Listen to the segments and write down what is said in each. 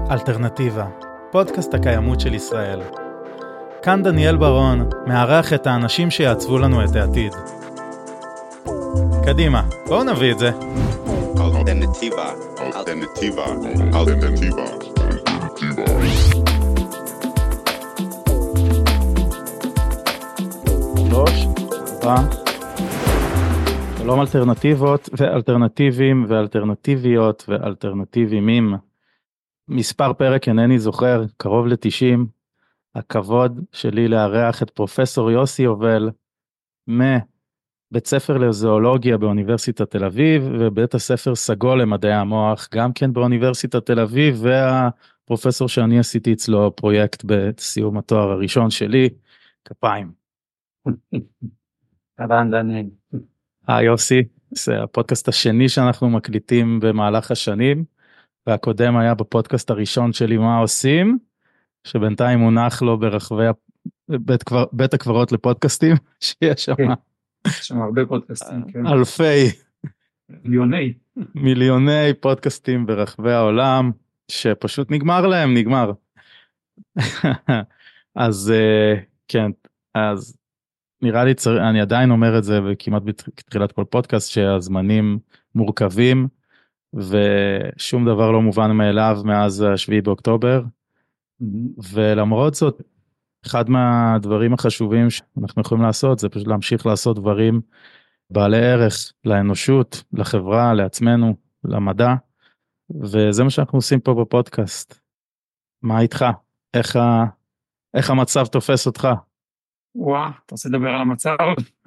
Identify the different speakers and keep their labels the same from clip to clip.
Speaker 1: אלטרנטיבה, פודקאסט הקיימות של ישראל. כאן דניאל ברון, מארח את האנשים שיעצבו לנו את העתיד. קדימה, בואו נביא את זה.
Speaker 2: אלטרנטיבה.
Speaker 1: 3, 4. שלום אלטרנטיבות ואלטרנטיבים ואלטרנטיביות ואלטרנטיבימים. מספר פרק אינני זוכר, קרוב ל-90. הכבוד שלי לארח את פרופסור יוסי יובל מבית ספר לזואולוגיה באוניברסיטת תל אביב ובית הספר סגול למדעי המוח גם כן באוניברסיטת תל אביב, והפרופסור שאני עשיתי אצלו פרויקט בסיום התואר הראשון שלי. כפיים.
Speaker 3: אהלן דניאל.
Speaker 1: יוסי, זה הפודקאסט השני שאנחנו מקליטים במהלך השנים, והקודם היה בפודקאסט הראשון שלי מה עושים, שבינתיים מונח לו ברחבי בית הקברות לפודקאסטים, שיש
Speaker 3: שם הרבה פודקאסטים,
Speaker 1: אלפי,
Speaker 3: מיליוני
Speaker 1: פודקאסטים ברחבי העולם, שפשוט נגמר. אז כן, אז נראה לי, אני עדיין אומר את זה וכמעט בתחילת כל פודקאסט, שהזמנים מורכבים, ושום דבר לא מובן מאליו מאז 7 באוקטובר, ולמרות זאת, אחד מהדברים החשובים שאנחנו יכולים לעשות, זה פשוט להמשיך לעשות דברים בעלי ערך לאנושות, לחברה, לעצמנו, למדע, וזה מה שאנחנו עושים פה בפודקאסט. מה איתך? איך המצב תופס אותך?
Speaker 3: וואו, אתה רוצה לדבר על המצב?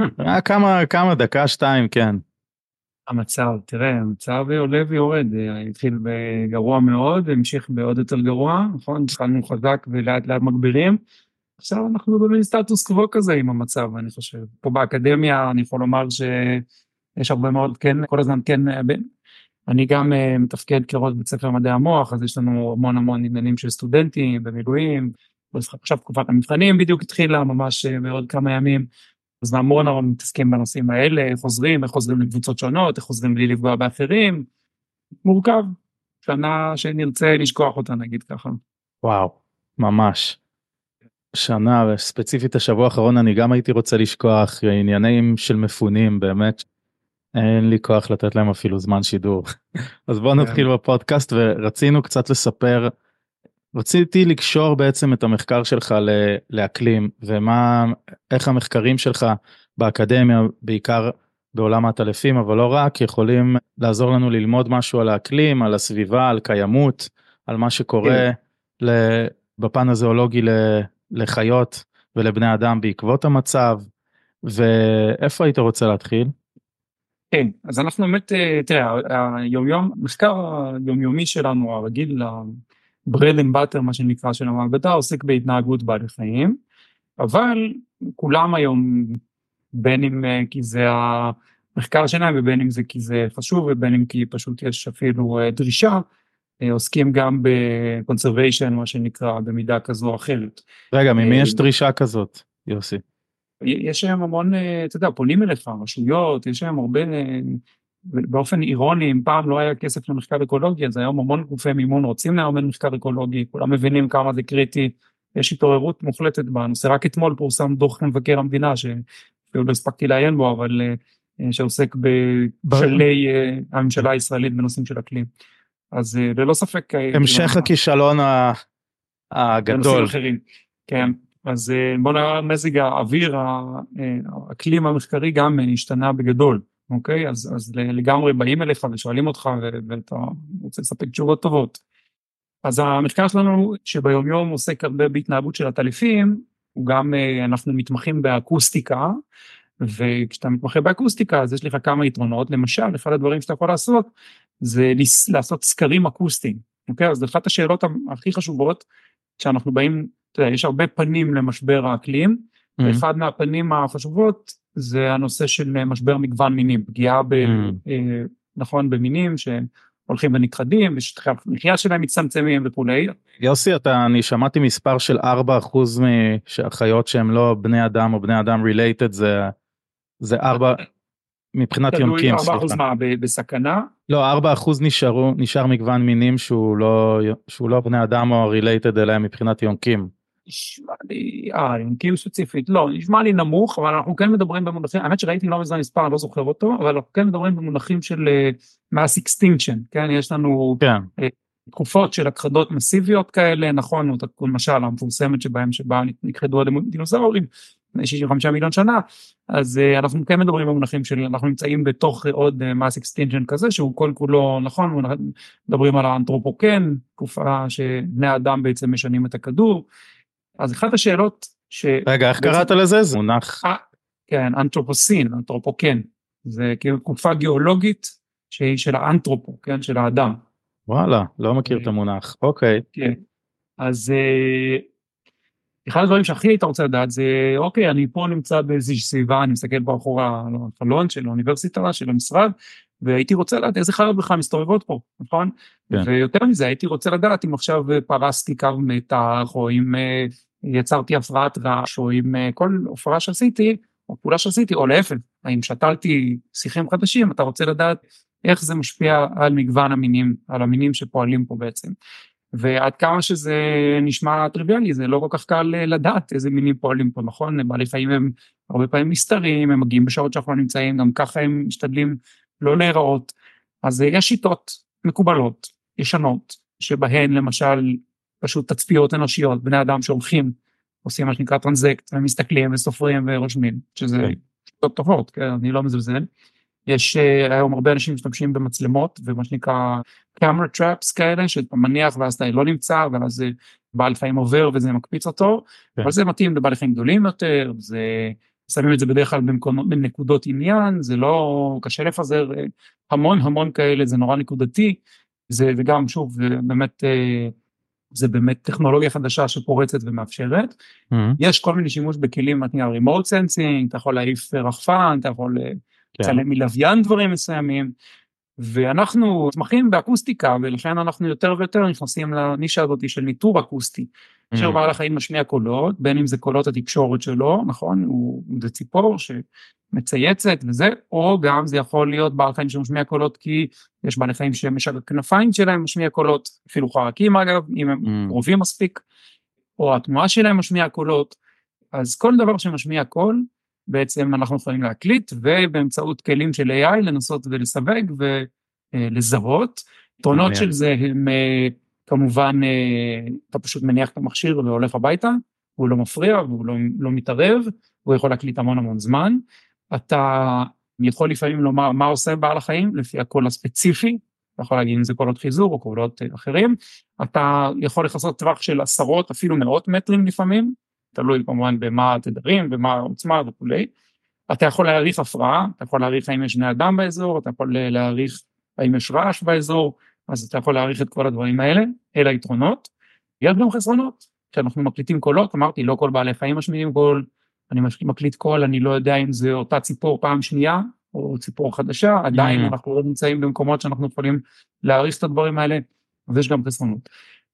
Speaker 1: כמה דקה, 2, כן.
Speaker 3: המצב, תראה, המצב עולה ויורד, התחיל בגרוע מאוד, המשיך בעוד יותר גרוע, נכון? התחלנו חזק ולאט לאט מגבירים, עכשיו אנחנו במין סטטוס קוו כזה עם המצב, אני חושב. פה באקדמיה אני יכול לומר שיש הרבה מאוד, כן, כל הזמן כן, אני גם מתפקד כראש בית ספר מדעי המוח, אז יש לנו המון עניינים של סטודנטים במילואים, עכשיו תקופת המבחנים בדיוק התחילה ממש בעוד כמה ימים, אז המון מתעסקים בנושאים האלה, איך חוזרים לקבוצות שונות, איך חוזרים בלי לפגוע באחרים, מורכב, שנה שנרצה לשכוח אותה נגיד ככה.
Speaker 1: וואו, ממש. שנה, וספציפית השבוע האחרון אני גם הייתי רוצה לשכוח, עניינים של מפונים באמת, אין לי כוח לתת להם אפילו זמן שידור. אז בואו נתחיל בפודקאסט, ורצינו קצת לספר, רציתי לקשור בעצם את המחקר שלך לאקלים, איך המחקרים שלך באקדמיה, בעיקר בעולם העטלפים, אבל לא רק, יכולים לעזור לנו ללמוד משהו על האקלים, על הסביבה, על קיימות, על מה שקורה בפן הזואולוגי לחיות ולבני אדם בעקבות המצב, ואיפה היית רוצה להתחיל?
Speaker 3: כן, אז אנחנו באמת, תראה, המחקר היומיומי שלנו, הרגיל, bread and butter, מה שנקרא של המעבדה, עוסק בהתנהגות בעלי חיים, אבל כולם היום, בין אם כי זה המחקר שלהם, ובין אם זה כי זה חשוב, ובין אם כי פשוט יש אפילו דרישה, עוסקים גם בקונסרוויישן, מה שנקרא, במידה כזו או אחרת.
Speaker 1: רגע, ממי יש דרישה כזאת, יוסי?
Speaker 3: יש שם המון, אתה יודע, פונים אליך, רשויות, יש שם הרבה, באופן אירוני, אם פעם לא היה כסף למחקר אקולוגי, אז היום המון גופי מימון רוצים להאמן מחקר אקולוגי, כולם מבינים כמה זה קריטי, יש התעוררות מוחלטת בנושא, רק אתמול פורסם דוח מבקר המדינה, שאפילו לא הספקתי לעיין בו, אבל שעוסק בשלי הממשלה הישראלית בנושאים של אקלים. אז ללא ספק...
Speaker 1: המשך הכישלון הגדול.
Speaker 3: בנושאים אחרים, כן. אז בוא נראה מזג האוויר, האקלים המחקרי גם השתנה בגדול, אוקיי? אז לגמרי באים אליך ושואלים אותך ואתה רוצה לספק תשובות טובות. אז המחקר שלנו שביום יום עוסק הרבה בהתנהגות של עטלפים, הוא גם אנחנו מתמחים באקוסטיקה, וכשאתה מתמחה באקוסטיקה אז יש לך כמה יתרונות, למשל אחד הדברים שאתה יכול לעשות זה לעשות סקרים אקוסטיים, אוקיי? אז אחת השאלות הכי חשובות כשאנחנו באים, אתה יודע, יש הרבה פנים למשבר האקלים, ואחד מהפנים החשובות זה הנושא של משבר מגוון מינים, פגיעה נכון במינים שהולכים ונכחדים, ושטחי המחיה שלהם מצטמצמים וכולי.
Speaker 1: יוסי, אני שמעתי מספר של 4% מהחיות שהם לא בני אדם או בני אדם related, זה 4, מבחינת
Speaker 3: תלוי
Speaker 1: יונקים,
Speaker 3: 4%
Speaker 1: סליחה.
Speaker 3: מה, בסכנה?
Speaker 1: לא, 4% נשאר מגוון מינים שהוא לא בני אדם או related אליהם מבחינת יונקים.
Speaker 3: נשמע לי, יונקים ספציפית, לא, נשמע לי נמוך, אבל אנחנו כן מדברים במונחים, האמת שראיתי לא מזמן מספר, אני לא זוכר אותו, אבל אנחנו כן מדברים במונחים של mass extinction, כן, יש לנו
Speaker 1: כן.
Speaker 3: תקופות של הכחדות מסיביות כאלה, נכון, למשל המפורסמת שבה נכחדו הדינוזאורים, 65 מיליון שנה, אז אנחנו כן מדברים במונחים של, אנחנו נמצאים בתוך עוד mass extinction כזה, שהוא כל כולו, נכון, מדברים על האנתרופוקן, תקופה שבני האדם בעצם משנים את הכדור, אז אחת השאלות
Speaker 1: רגע, איך קראת לזה? זה מונח...
Speaker 3: כן, אנתרופוסין, אנתרופוקן, זה כאילו תקופה גיאולוגית שהיא של האנתרופו, כן, של האדם.
Speaker 1: וואלה, לא מכיר את המונח, אוקיי.
Speaker 3: כן, אז אחד הדברים שהכי היית רוצה לדעת זה, אוקיי, אני פה נמצא באיזושהי סביבה, אני מסתכל פה אחורה על החלון של האוניברסיטה, של המשרד, והייתי רוצה לדעת איזה חיות בכלל מסתובבות פה, נכון?
Speaker 1: כן.
Speaker 3: ויותר מזה, הייתי רוצה לדעת אם עכשיו פרסתי קו מתח, או אם יצרתי הפרעת רעש, או אם כל הופעה שעשיתי, או פעולה שעשיתי, או להפך, האם שתלתי שיחים חדשים, אתה רוצה לדעת איך זה משפיע על מגוון המינים, על המינים שפועלים פה בעצם. ועד כמה שזה נשמע טריוויאלי, זה לא כל כך קל לדעת איזה מינים פועלים פה, נכון? בעלי חיים הם הרבה פעמים מסתרים, הם מגיעים בשעות שאנחנו לא נמצאים, גם ככה הם משתדלים לא להיראות. אז יש שיטות מקובלות, ישנות, שבהן למשל פשוט תצפיות אנושיות, בני אדם שהולכים, עושים מה שנקרא טרנזקט, ומסתכלים וסופרים ורושמים, שזה שיטות טובות, כן? אני לא מזלזל. יש היום הרבה אנשים משתמשים במצלמות, ומה שנקרא camera traps כאלה, שאתה מניח ואז אתה לא נמצא, ואז בעל חיים עובר וזה מקפיץ אותו, אבל זה מתאים לבעלי חיים גדולים יותר, שמים את זה בדרך כלל בנקודות עניין, זה לא קשה לפזר המון כאלה, זה נורא נקודתי, וגם שוב, זה באמת טכנולוגיה חדשה שפורצת ומאפשרת, יש כל מיני שימוש בכלים, remote sensing, אתה יכול להעיף רחפן, אתה יכול צלם מלוויין דברים מסוימים, ואנחנו מתמחים באקוסטיקה, ולכן אנחנו יותר ויותר נכנסים לנישה הזאת של ניטור אקוסטי, אשר בעל החיים משמיע קולות, בין אם זה קולות התקשורת שלו, נכון, זה ציפור שמצייצת וזה, או גם זה יכול להיות בעל חיים שמשמיע קולות, כי יש בעלי חיים הכנפיים שלהם משמיע קולות, אפילו חרקים אגב, אם הם קרובים מספיק, או התנועה שלהם משמיע קולות, אז כל דבר שמשמיע קול, בעצם אנחנו יכולים להקליט, ובאמצעות כלים של AI לנסות ולסווג ולזהות. יתרונות של זה הם כמובן, אתה פשוט מניח את המכשיר והולך הביתה, הוא לא מפריע, והוא לא מתערב, הוא יכול להקליט המון זמן. אתה יכול לפעמים לומר מה עושה בעל החיים, לפי הקול הספציפי, אתה יכול להגיד אם זה קולות חיזור או קולות אחרים, אתה יכול לחסות טווח של עשרות, אפילו מאות מטרים לפעמים, תלוי כמובן במה התדרים, במה העוצמה וכולי. אתה יכול להעריך הפרעה, אתה יכול להעריך האם יש בני אדם באזור, אתה יכול להעריך האם יש רעש באזור, אז אתה יכול להעריך את כל הדברים האלה, אלה היתרונות. יש גם חסרונות, כשאנחנו מקליטים קולות, אמרתי, לא כל בעלי חיים משמיעים קול, אני מקליט קול, אני לא יודע אם זה אותה ציפור פעם שנייה, או ציפור חדשה, עדיין אנחנו לא נמצאים במקומות שאנחנו יכולים להעריך את הדברים האלה, אז יש גם חסרונות.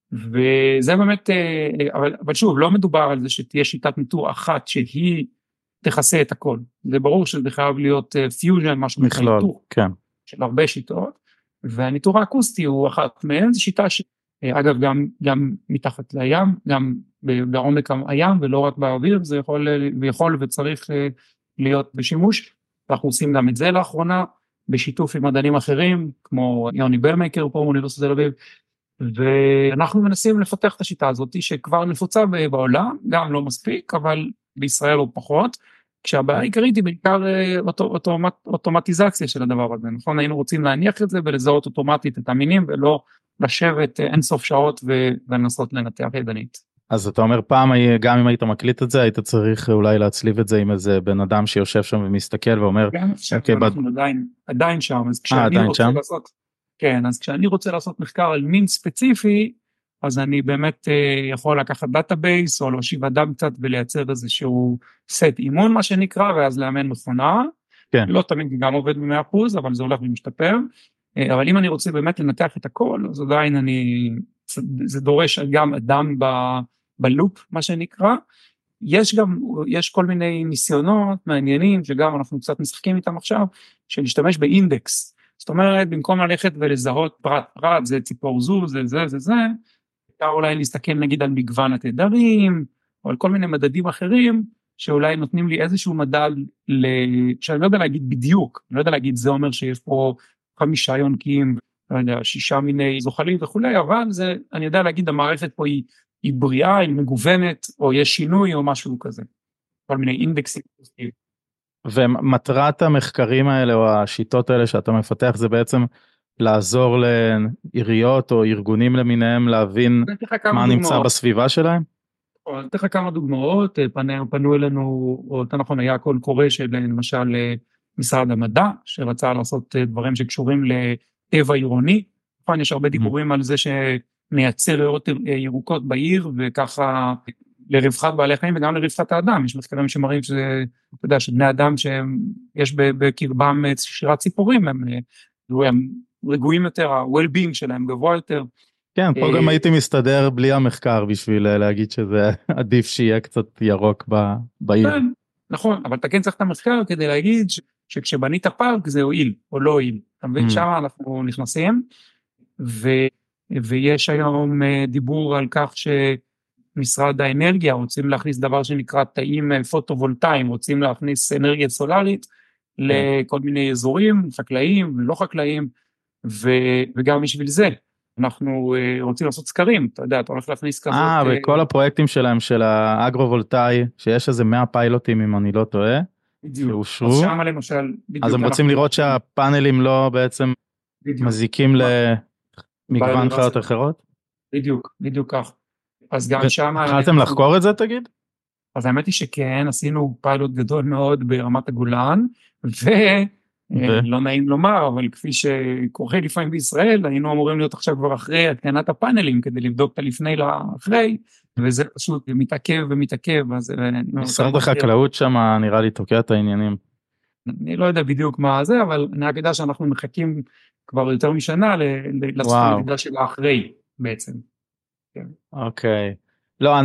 Speaker 3: וזה באמת, אבל שוב, לא מדובר על זה שתהיה שיטת ניטור אחת שהיא תכסה את הכל. זה ברור שזה חייב להיות פיוז'ן, משהו ניטור,
Speaker 1: כן.
Speaker 3: של הרבה שיטות, והניטור האקוסטי הוא אחת מהן, זו שיטה שאגב גם מתחת לים, גם בעומק הים ולא רק באוויר, זה יכול וצריך להיות בשימוש, ואנחנו עושים גם את זה לאחרונה, בשיתוף עם מדענים אחרים, כמו יוני ברמייקר פה מאוניברסיטת תל אביב, ואנחנו מנסים לפתח את השיטה הזאת שכבר נפוצה בעולם, גם לא מספיק, אבל בישראל עוד פחות, כשהבעיה העיקרית היא בעיקר אוטומטיזציה של הדבר הזה, נכון? היינו רוצים להניח את זה ולזהות אוטומטית את המינים, ולא לשבת אינסוף שעות ולנסות לנתח ידנית.
Speaker 1: אז אתה אומר פעם, גם אם היית מקליט את זה, היית צריך אולי להצליב את זה עם איזה בן אדם שיושב שם ומסתכל ואומר,
Speaker 3: גם אפשר, אנחנו עדיין שם, אז כשאני רוצה לעשות, כן, אז כשאני רוצה לעשות מחקר על מין ספציפי, אז אני באמת יכול לקחת דאטאבייס, או להושיב אדם קצת ולייצר איזשהו סט אימון, מה שנקרא, ואז לאמן מכונה.
Speaker 1: כן.
Speaker 3: לא תמיד גם עובד ב100%, אבל זה הולך ומשתפר. אבל אם אני רוצה באמת לנתח את הכל, אז עדיין זה דורש גם אדם בלופ, מה שנקרא. יש כל מיני ניסיונות מעניינים, שגם אנחנו קצת משחקים איתם עכשיו, שנשתמש באינדקס, זאת אומרת, במקום ללכת ולזהות פרט, זה ציפור זו, זה, אפשר אולי להסתכל נגיד על מגוון התדרים, או על כל מיני מדדים אחרים, שאולי נותנים לי איזשהו מדד, שאני לא יודע להגיד בדיוק, אני לא יודע להגיד, זה אומר שיש פה 5 יונקים, לא יודע, 6 מיני זוחלים וכולי, אבל זה, אני יודע להגיד, המערכת פה היא בריאה, היא מגוונת, או יש שינוי או משהו כזה, כל מיני אינדקסים.
Speaker 1: ומטרת המחקרים האלה, או השיטות האלה שאתה מפתח, זה בעצם לעזור לעיריות או ארגונים למיניהם, להבין מה נמצא בסביבה שלהם?
Speaker 3: אני אתן לך כמה דוגמאות, פנו אלינו, או יותר נכון היה קול קורא של למשל משרד המדע, שרצה לעשות דברים שקשורים לטבע עירוני, יש הרבה דיבורים על זה שנייצר ריאות ירוקות בעיר, וככה לרווחת בעלי חיים וגם לרווחת האדם, יש מחקרים שמראים שזה, אתה יודע, שבני אדם שיש בקרבם שירת ציפורים, הם רגועים יותר, ה-well-being שלהם גבוה יותר,
Speaker 1: כן, פה גם הייתי מסתדר בלי המחקר בשביל להגיד שזה עדיף שיהיה קצת ירוק בעיר.
Speaker 3: נכון, אבל אתה כן צריך את המחקר כדי להגיד שכשבנית פארק זה הועיל או לא הועיל. אתה מבין, שם אנחנו נכנסים, ויש היום דיבור על כך שמשרד האנרגיה רוצים להכניס דבר שנקרא תאים פוטו-וולטאיים, רוצים להכניס אנרגיה סולארית לכל מיני אזורים, חקלאיים ולא חקלאיים, וגם בשביל זה. אנחנו רוצים לעשות סקרים, אתה יודע, אתה הולך להכניס כזאת.
Speaker 1: וכל הפרויקטים שלהם, של האגרו-וולטאי, שיש איזה 100 פיילוטים, אם אני לא טועה, שאושרו.
Speaker 3: אז שם למשל,
Speaker 1: אז הם רוצים לראות שהפאנלים לא בעצם מזיקים למגוון חיות אחרות?
Speaker 3: בדיוק כך. אז גם שם...
Speaker 1: התחלתם לחקור את זה, תגיד?
Speaker 3: אז האמת היא שכן, עשינו פיילוט גדול מאוד ברמת הגולן, לא נעים לומר, אבל כפי שקורה לפעמים בישראל, היינו אמורים להיות עכשיו כבר אחרי התקנת הפאנלים, כדי לבדוק את הלפני לאחרי, וזה פשוט מתעכב.
Speaker 1: משרד החקלאות שם נראה לי תוקע את העניינים.
Speaker 3: אני לא יודע בדיוק מה זה, אבל אני רק יודע שאנחנו מחכים כבר יותר משנה לצפון מדידה של האחרי בעצם.
Speaker 1: אוקיי. לא,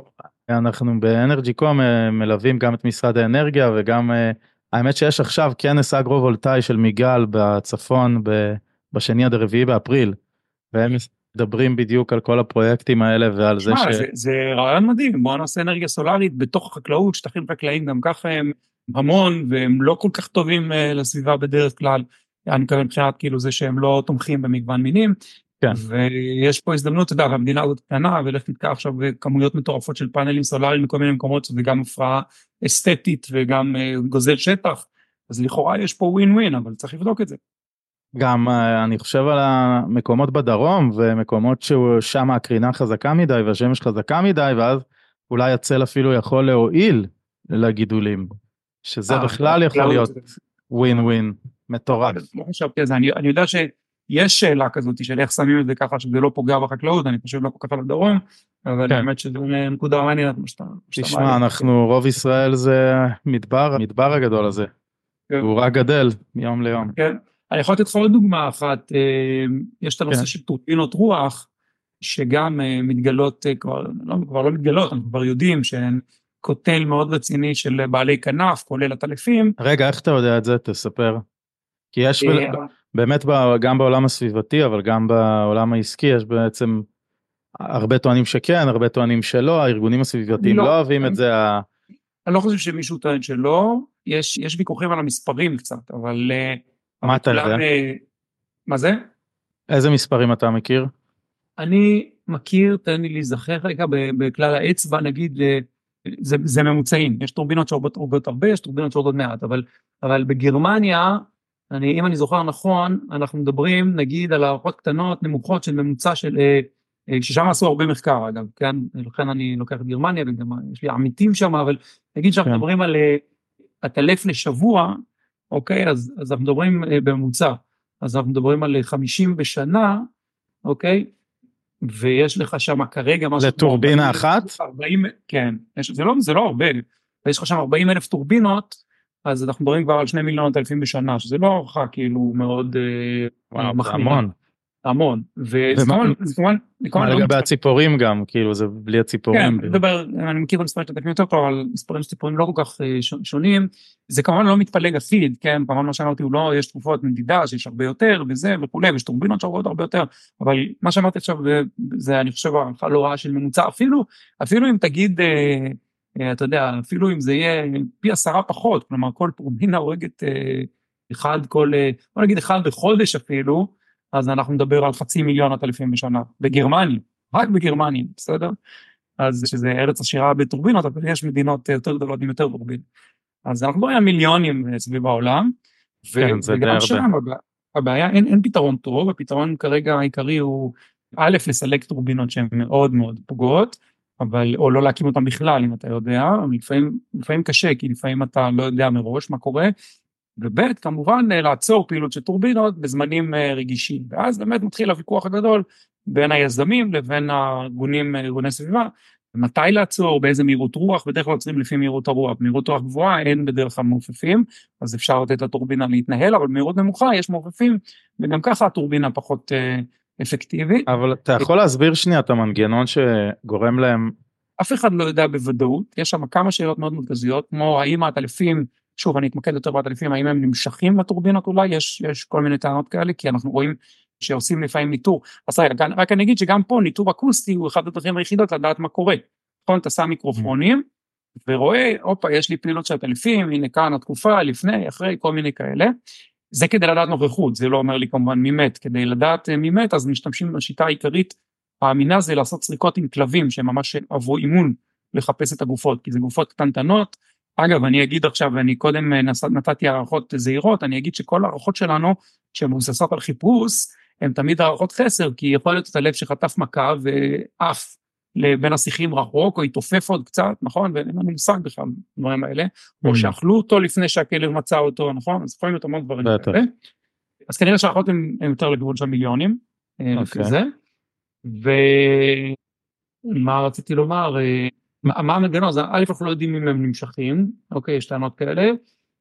Speaker 1: אנחנו באנרג'יקום מלווים גם את משרד האנרגיה, וגם האמת שיש עכשיו כנס אגרו-וולטאי של מיגל בצפון בשני עד 4 באפריל, והם מדברים בדיוק על כל הפרויקטים האלה ועל זה
Speaker 3: זה רעיון מדהים, בואו נעשה אנרגיה סולארית בתוך החקלאות, שטחים חקלאיים גם ככה הם המון, והם לא כל כך טובים לסביבה בדרך כלל, אני מקווה מבחינת כאילו זה שהם לא תומכים במגוון מינים,
Speaker 1: כן.
Speaker 3: ויש פה הזדמנות, אתה יודע, המדינה הזאת קטנה, ולך נתקע עכשיו בכמויות מטורפות של פאנלים סולאריים מכל מיני מקומות, וגם הפרעה אסתטית וגם גוזל שטח, אז לכאורה יש פה ווין ווין, אבל צריך לבדוק את זה.
Speaker 1: גם אני חושב על המקומות בדרום, ומקומות ששם הקרינה חזקה מדי, והשמש חזקה מדי, ואז אולי הצל אפילו יכול להועיל לגידולים, שזה בכלל יכול להיות ווין ווין, מטורף.
Speaker 3: אני יודע יש שאלה כזאת של איך שמים את זה ככה שזה לא פוגע בחקלאות, אני חושב לא כל כך על הדרום, אבל האמת שזה נקודה מעניינת.
Speaker 1: תשמע, אנחנו רוב ישראל זה מדבר הגדול הזה, הוא רק גדל מיום ליום.
Speaker 3: כן, אני יכול לתת לך עוד דוגמה אחת, יש את הנושא של טורבינות רוח, שגם מתגלות, כבר לא מתגלות, אנחנו כבר יודעים שהן קוטל מאוד רציני של בעלי כנף, כולל הטלפים.
Speaker 1: רגע, איך אתה יודע את זה? תספר. כי יש באמת גם בעולם הסביבתי, אבל גם בעולם העסקי, יש בעצם הרבה טוענים שכן, הרבה טוענים שלא, הארגונים הסביבתיים לא אוהבים את זה.
Speaker 3: אני לא חושב שמישהו טוען שלא, יש ויכוחים על המספרים קצת, אבל...
Speaker 1: מה אתה יודע?
Speaker 3: מה זה?
Speaker 1: איזה מספרים אתה מכיר?
Speaker 3: אני מכיר, תן לי להיזכר רגע, בכלל האצבע, נגיד, זה ממוצעים, יש טורבינות שעובדות הרבה, יש טורבינות שעובדות מעט, אבל בגרמניה, אם אני זוכר נכון, אנחנו מדברים נגיד על הערכות קטנות, נמוכות של ממוצע של, ששם עשו הרבה מחקר אגב, כן? לכן אני לוקח את גרמניה, וגם יש לי עמיתים שם, אבל נגיד שאנחנו מדברים על הטלף לשבוע, אוקיי? אז אנחנו מדברים בממוצע, אז אנחנו מדברים על 50 בשנה, אוקיי? ויש לך שם כרגע משהו...
Speaker 1: לטורבינה אחת?
Speaker 3: 40, כן, זה לא הרבה, ויש לך שם 40,000 טורבינות, אז אנחנו מדברים כבר על 2,000,000 בשנה, שזה לא הערכה כאילו מאוד
Speaker 1: מחמירה. המון.
Speaker 3: המון,
Speaker 1: מה לגבי הציפורים גם, כאילו זה בלי הציפורים.
Speaker 3: כן, אני מכיר מספרים שתקנים יותר טוב, אבל מספרים שציפורים לא כל כך שונים, זה כמובן לא מתפלג אחיד, כן, כמובן מה שאמרתי הוא לא, יש תקופות מדידה שיש הרבה יותר וזה וכולי, ויש טורבינות שעוברות הרבה יותר, אבל מה שאמרתי עכשיו זה אני חושב הערכה לא רעה של ממוצע, אפילו אם תגיד, אתה יודע, אפילו אם זה יהיה פי 10 פחות, כלומר כל טורבינה הורגת בוא נגיד אחד בחודש אפילו, אז אנחנו נדבר על 500,000 עטלפים בשנה, בגרמניה, רק בגרמניה, בסדר? אז שזה ארץ עשירה בטורבינות, אבל יש מדינות יותר גדולות עם יותר טורבינות. אז אנחנו לא היה מיליונים סביב העולם, וגם שם הבעיה, אין פתרון טוב, הפתרון כרגע העיקרי הוא, א', לסלק טורבינות שהן מאוד מאוד פוגעות, או לא להקים אותן בכלל, אם אתה יודע, לפעמים קשה, כי לפעמים אתה לא יודע מראש מה קורה, וב' כמובן לעצור פעילות של טורבינות בזמנים רגישים, ואז באמת מתחיל הוויכוח הגדול בין היזמים לבין ארגוני סביבה, מתי לעצור, באיזה מהירות רוח, בדרך כלל עוצרים לפי מהירות הרוח, מהירות רוח גבוהה אין בדרך כלל מעופפים, אז אפשר לתת לטורבינה להתנהל, אבל במהירות נמוכה יש מעופפים, וגם ככה הטורבינה פחות אפקטיבית.
Speaker 1: אבל אתה יכול להסביר שנייה את המנגנון שגורם להם?
Speaker 3: אף אחד לא יודע בוודאות, יש שם כמה שאלות מאוד מרכזיות, כמו האם העטלפים, שוב אני אתמקד יותר בעטלפים, האם הם נמשכים לטורבינות אולי, יש כל מיני טענות כאלה, כי אנחנו רואים שעושים לפעמים ניטור, אז רק אני אגיד שגם פה ניטור אקוסטי הוא אחד הדרכים היחידות לדעת מה קורה, נכון, אתה שם מיקרופונים, ורואה, אופה, יש לי פעילות של עטלפים, הנה כאן התקופה, לפני, אחרי, כל מיני כאלה, זה כדי לדעת נוכחות, זה לא אומר לי כמובן מי מת, כדי לדעת מי מת, אז משתמשים בשיטה העיקרית, האמינה זה לעשות סריקות עם כלבים, שהם ממש עברו אימון לחפש את הגופות, כי זה גופות קטנטנות, אגב, אני אגיד עכשיו, ואני קודם נתתי הערכות זהירות, אני אגיד שכל הערכות שלנו, שהן מבוססות על חיפוש, הן תמיד הערכות חסר, כי יכול להיות את הלב שחטף מכה, ואף בין השיחים רחוק, או יתופף עוד קצת, נכון? ואין לנו מושג בכלל, דברים האלה, או שאכלו אותו לפני שהכלב מצא אותו, נכון? אז יכולים להיות המון דברים כאלה. אז כנראה שהערכות הן יותר לגבול של מיליונים, לפי זה. ומה רציתי לומר, מה המנגנון? אז א' אנחנו לא יודעים אם הם נמשכים, אוקיי, יש טענות כאלה,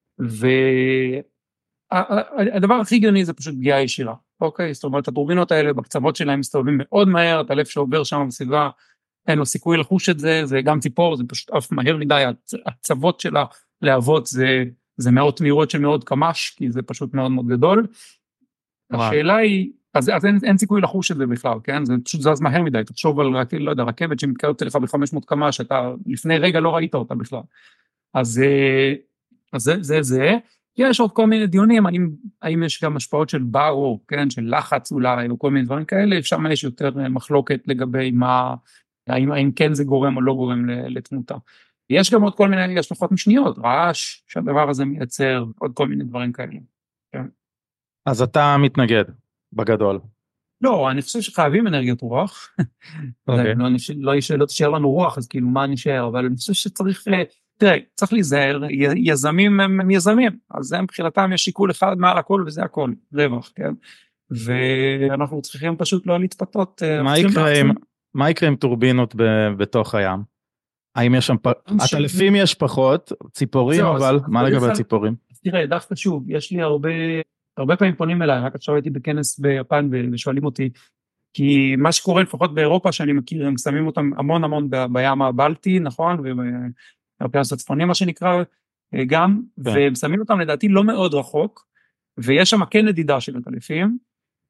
Speaker 3: והדבר הכי הגיוני זה פשוט פגיעה ישירה, אוקיי, זאת אומרת הטורבינות האלה בקצוות שלהם מסתובבים מאוד מהר, את הלב שעובר שם בסביבה, אין לו סיכוי לחוש את זה, זה גם ציפור, זה פשוט אף מהר מדי, הצוות של הלהבות זה מאות מהירות של מאות קמ"ש, כי זה פשוט מאוד מאוד גדול, השאלה היא, אז אין סיכוי לחוש את זה בכלל, כן? זה פשוט זז מהר מדי, תחשוב על, לא יודע, רכבת שמתקרבת אליך ב-500 קמ"ש, שאתה לפני רגע לא ראית אותה בכלל. אז זה. יש עוד כל מיני דיונים, האם יש גם השפעות של באו, כן? של לחץ אולי, או כל מיני דברים כאלה, שם יש יותר מחלוקת לגבי האם כן זה גורם או לא גורם לתמותה. יש גם עוד כל מיני השלכות משניות, רעש, שהדבר הזה מייצר, עוד כל מיני דברים כאלה. כן?
Speaker 1: אז אתה מתנגד. בגדול.
Speaker 3: לא, אני חושב שחייבים אנרגיית רוח, לא תשאר לנו רוח, אז כאילו מה נשאר, אבל אני חושב שצריך, תראה, צריך להיזהר, יזמים הם יזמים, אז זה מבחינתם יש שיקול אחד מעל הכל וזה הכל, רווח, כן, ואנחנו צריכים פשוט לא להתפתות.
Speaker 1: מה יקרה עם טורבינות בתוך הים? האם יש שם, עטלפים יש פחות, ציפורים אבל, מה לגבי הציפורים?
Speaker 3: תראה, דווקא שוב, יש לי הרבה פעמים פונים אליי, רק עכשיו הייתי בכנס ביפן ושואלים אותי, כי מה שקורה לפחות באירופה שאני מכיר, הם שמים אותם המון בים הבלטי, נכון, ובאוקיינוס הצפוני מה שנקרא גם, והם שמים אותם לדעתי לא מאוד רחוק, ויש שם כן נדידה של עטלפים,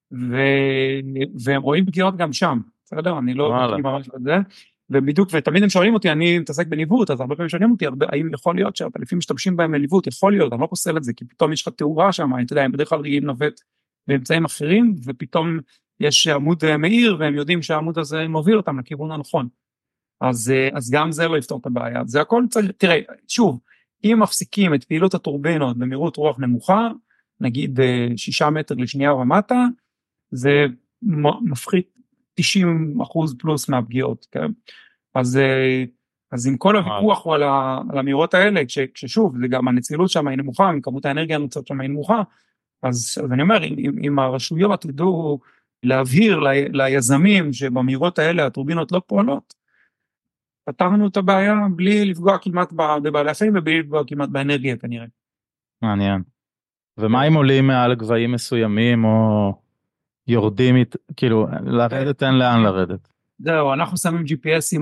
Speaker 3: והם רואים פגיעות גם שם, בסדר? אני לא מכיר ממש את זה, ובדיוק, ותמיד הם שואלים אותי, אני מתעסק בניווט, אז הרבה פעמים שואלים אותי, האם יכול להיות שהעטלפים משתמשים בהם לניווט, יכול להיות, אני לא פוסל את זה, כי פתאום יש לך תאורה שם, אתה יודע, הם בדרך כלל רגילים לנווט באמצעים אחרים, ופתאום יש עמוד מהיר, והם יודעים שהעמוד הזה מוביל אותם לכיוון הנכון. אז גם זה לא יפתור את הבעיה, זה הכל צריך, תראה, שוב, אם מפסיקים את פעילות הטורבינות במהירות רוח נמוכה, נגיד 6 מטר לשנייה ומטה, זה מפחית 90% פלוס מהפגיעות, כן? אז עם כל הוויכוח הוא על המהירות האלה, כששוב, זה גם הנצילות שם היא נמוכה, עם כמות האנרגיה הנוצרת שם היא נמוכה, אז אני אומר, אם הרשויות ידעו להבהיר ליזמים שבמהירות האלה הטורבינות לא פועלות, פתרנו את הבעיה בלי לפגוע כמעט בבעלי החיים ובלי לפגוע כמעט באנרגיה כנראה.
Speaker 1: מעניין. ומה אם עולים מעל גבהים מסוימים או יורדים, כאילו, לרדת אין לאן לרדת.
Speaker 3: זהו, אנחנו שמים GPSים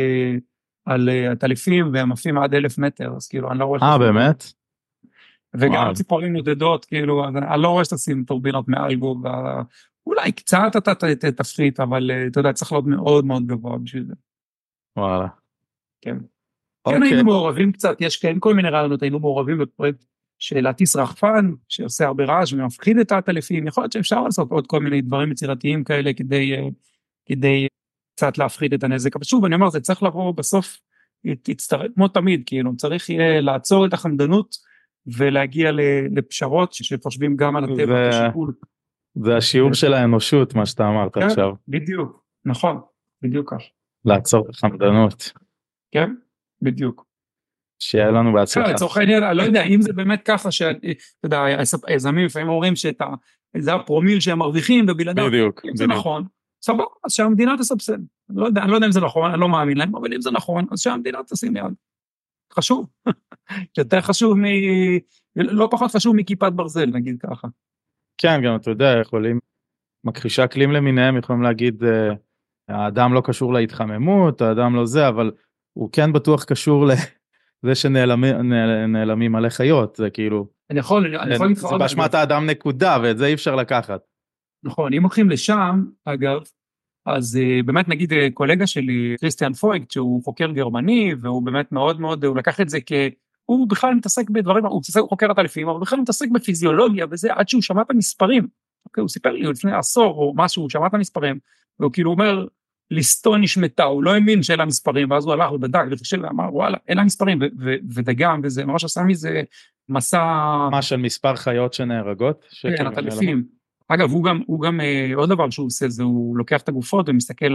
Speaker 3: על הטלפים, והם עפים עד 1,000 מטר, אז כאילו, אני לא רואה...
Speaker 1: באמת?
Speaker 3: וגם
Speaker 1: וואו.
Speaker 3: ציפורים נודדות, כאילו, אני לא רואה שתשים טורבינות מעל גובה, אולי קצת אתה תפחית, אבל אתה יודע, צריך להיות מאוד מאוד גבוה בשביל זה.
Speaker 1: וואלה.
Speaker 3: כן.
Speaker 1: אוקיי.
Speaker 3: כן, היינו מעורבים קצת, יש כן כל מיני רעיונות, היינו מעורבים בפרויקט של להטיס רחפן, שעושה הרבה רעש ומפחיד את העטלפים, יכול להיות שאפשר לעשות עוד כל מיני דברים יצירתיים כאלה, כדי קצת להפחיד את הנזק, אבל שוב, אני אומר, זה צריך לבוא בסוף, תצטרך, כמו תמיד, כאילו, צריך יהיה לעצור את החמדנות, ולהגיע לפשרות שחושבים גם על הטבע כשיקול.
Speaker 1: זה השיעור של האנושות, מה שאתה אמרת
Speaker 3: כן,
Speaker 1: עכשיו.
Speaker 3: בדיוק, נכון, בדיוק כך.
Speaker 1: לעצור את החמדנות.
Speaker 3: כן, בדיוק.
Speaker 1: שיהיה לנו בהצלחה.
Speaker 3: לצורך העניין, אני לא יודע, אם זה באמת ככה, שאתה יודע, היזמים לפעמים אומרים שזה הפרומיל שהם מרוויחים, ובלעדיו, אם זה נכון, סבבה, אז שהמדינה תסבסד. אני לא יודע אם זה נכון, אני לא מאמין להם, אבל אם זה נכון, אז שהמדינה תשים יד. חשוב. יותר חשוב לא פחות חשוב מכיפת ברזל, נגיד ככה.
Speaker 1: כן, גם אתה יודע, מכחישי אקלים למיניהם יכולים להגיד, האדם לא קשור להתחממות, האדם לא זה, אבל הוא כן בטוח קשור לזה שנעלמים מלא חיות, זה כאילו,
Speaker 3: אני יכול
Speaker 1: זה באשמת האדם נקודה, ואת זה אי אפשר לקחת.
Speaker 3: נכון, אם הולכים לשם, אגב, אז באמת נגיד קולגה שלי, קריסטיאן פויגט, שהוא חוקר גרמני, והוא באמת מאוד מאוד, הוא לקח את זה הוא בכלל מתעסק בדברים, הוא חוקר עטלפים, אבל הוא בכלל מתעסק בפיזיולוגיה וזה, עד שהוא שמע את המספרים. אוקיי, הוא סיפר לי לפני עשור או משהו, הוא שמע את המספרים, והוא כאילו אומר, ליסטו נשמתה, הוא לא האמין שאלה המספרים, ואז הוא הלך ובדק וחשב ואמר, וואלה, אלה המספרים, ודגם, וזה ממש עשה מזה מסע...
Speaker 1: מה של מספר חיות שנהרגות?
Speaker 3: כן, עטלפים. אגב, הוא גם עוד דבר שהוא עושה, זה הוא לוקח את הגופות ומסתכל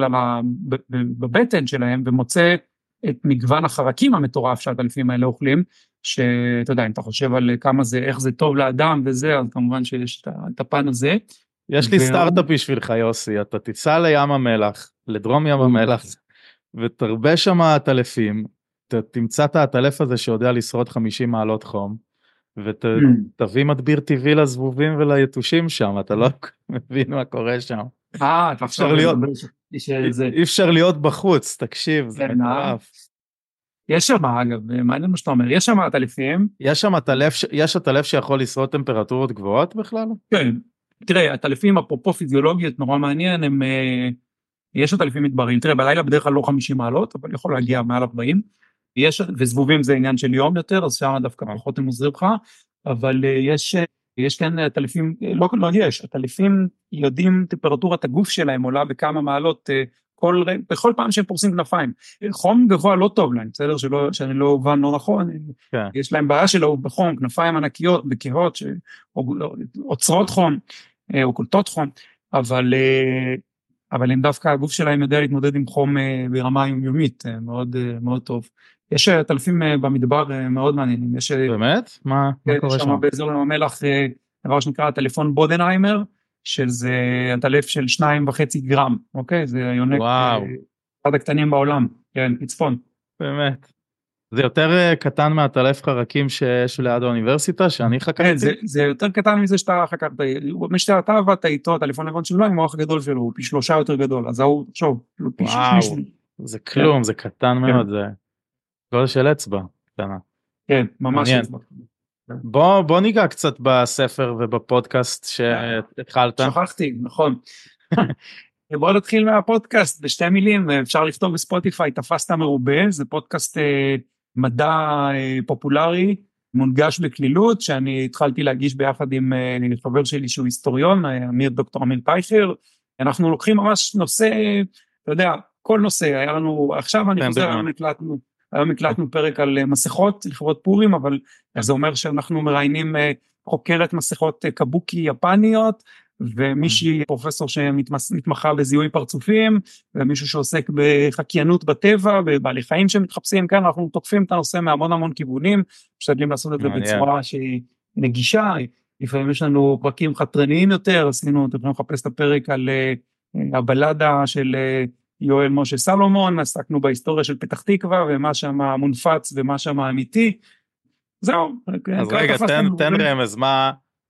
Speaker 3: בבטן שלהם, ומוצא את מגוון החרקים המטורף שהעטלפים האלה אוכלים, שאתה יודע, אם אתה חושב על כמה זה, איך זה טוב לאדם וזה, אז כמובן שיש את הפן הזה.
Speaker 1: יש לי סטארט-אפ בשבילך, יוסי, אתה תיסע לים המלח, לדרום ים המלח, ותרבה שם עטלפים, תמצא את העטלף הזה שיודע לשרוד 50 מעלות חום, ותביא מדביר טבעי לזבובים וליתושים שם, אתה לא מבין מה קורה שם. אי אפשר להיות בחוץ, תקשיב, זה מטורף.
Speaker 3: יש שם, אגב, מעניין מה שאתה אומר, יש שם עטלפים.
Speaker 1: יש עטלף שיכול לשרוד טמפרטורות גבוהות בכלל?
Speaker 3: כן, תראה, עטלפים אפרופו פיזיולוגיות נורא מעניין, יש עטלפים מדבריים, תראה, בלילה בדרך כלל לא 50 מעלות, אבל יכול להגיע מעל 40, וזבובים זה עניין של יום יותר, אז שם דווקא פחות הם עוזרים לך, אבל יש כאן עטלפים, עטלפים יודעים טמפרטורת הגוף שלהם עולה בכמה מעלות, בכל פעם שהם פורסים כנפיים, חום גבוה לא טוב להם, בסדר? שאני לא הובן לא נכון, יש להם בעיה שלו בחום, כנפיים ענקיות, בקהות, עוצרות חום, או קולטות חום, אבל הם דווקא, הגוף שלהם יודע להתמודד עם חום ברמה יומיומית, מאוד מאוד טוב. יש עטלפים במדבר מאוד מעניינים.
Speaker 1: באמת? מה קורה שם?
Speaker 3: באזור ים המלח, דבר שנקרא טלפון בודנהיימר, שזה עטלף של 2.5 גרם, אוקיי? זה יונק אחד הקטנים בעולם, כן, מצפון.
Speaker 1: באמת. זה יותר קטן מהעטלף חרקים שיש ליד האוניברסיטה, שאני חקרתי?
Speaker 3: כן, זה יותר קטן מזה שאתה חקרת, אתה עבדת איתו, הטלפון לבון שלו, עם האח הגדול שלו, הוא פי 3 יותר גדול, אז הוא, שוב, פי 6.
Speaker 1: זה כלום, זה קטן מאוד, זה גודל של אצבע, קטנה.
Speaker 3: כן, ממש אצבע.
Speaker 1: בוא ניגע קצת בספר ובפודקאסט שהתחלת.
Speaker 3: שכחתי, נכון. בוא נתחיל מהפודקאסט בשתי מילים, אפשר לכתוב בספוטיפיי, תפסת מרובה, זה פודקאסט מדע פופולרי, מונגש בכלילות, שאני התחלתי להגיש ביחד עם חבר שלי שהוא היסטוריון, דוקטור אמיר פייכר, אנחנו לוקחים ממש נושא, אתה יודע, כל נושא, היה לנו, עכשיו אני חוזר, היום הקלטנו פרק על מסכות, לכבוד פורים, אבל זה אומר שאנחנו מראיינים חוקרת מסכות קבוקי יפניות, ומישהי פרופסור שמתמחה בזיהוי פרצופים, ומישהו שעוסק בחקיינות בטבע, בבעלי חיים שמתחפשים, כאן אנחנו תוקפים את הנושא מהמון כיוונים, משתדלים לעשות את זה בצורה שהיא נגישה, לפעמים יש לנו פרקים חתרניים יותר, אתם יכולים לחפש את הפרק על הבלדה של יואל משה סלומון, עסקנו בהיסטוריה של פתח תקווה, ומה שם מונפץ ומה שם אמיתי, זהו.
Speaker 1: אז רגע, תן רמז,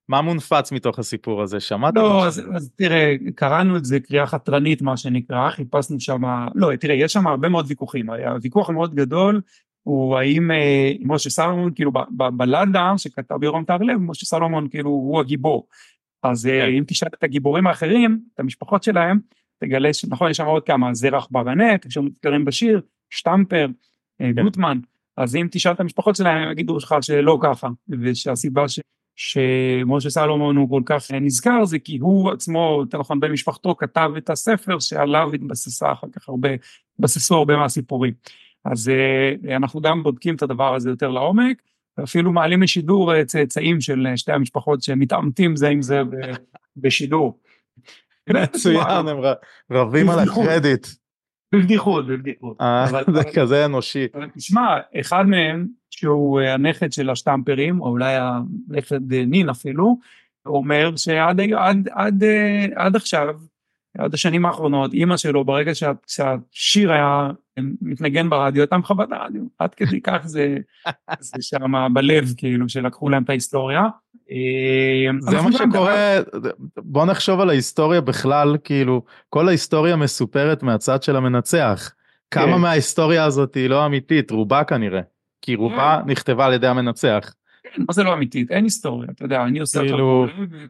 Speaker 1: מה מונפץ מתוך הסיפור הזה? שמעת?
Speaker 3: לא, אז תראה, קראנו את זה קריאה חתרנית, מה שנקרא, חיפשנו שם, לא, תראה, יש שם הרבה מאוד ויכוחים, הוויכוח המאוד גדול, הוא האם משה סלומון, כאילו בלדה שכתב יורם טהרלב, משה סלומון כאילו הוא הגיבור, אז אם תשאל את הגיבורים האחרים, את המשפחות שלהם, תגלה שנכון, יש שם עוד כמה, זרח ברנט, יש שם מתקרים בשיר, שטמפר, גוטמן, אז אם תשאל את המשפחות שלהם, הם יגידו לך שלא ככה, ושהסיבה שמשה סלומון הוא כל כך נזכר, זה כי הוא עצמו, יותר נכון בן משפחתו, כתב את הספר שעליו התבססה אחר כך התבססו הרבה מהסיפורים. אז אנחנו גם בודקים את הדבר הזה יותר לעומק, ואפילו מעלים לשידור צאצאים של שתי המשפחות שמתעמתים זה עם זה בשידור.
Speaker 1: מצוין, הם רבים על הקרדיט.
Speaker 3: בבדיחות.
Speaker 1: זה כזה אנושי.
Speaker 3: תשמע, אחד מהם, שהוא הנכד של השטמפרים, או אולי הנכד נין אפילו, הוא אומר שעד עכשיו, עד השנים האחרונות, אמא שלו ברגע שהשיר היה מתנגן ברדיו, הייתה מכבת הרדיו, עד כדי כך זה שם בלב כאילו שלקחו להם את ההיסטוריה.
Speaker 1: זה מה שקורה, בוא נחשוב על ההיסטוריה בכלל, כאילו כל ההיסטוריה מסופרת מהצד של המנצח, כמה מההיסטוריה הזאת היא לא אמיתית, רובה כנראה, כי רובה נכתבה על ידי המנצח.
Speaker 3: מה זה לא אמיתית? אין היסטוריה, אתה יודע, אני עושה
Speaker 1: כאילו,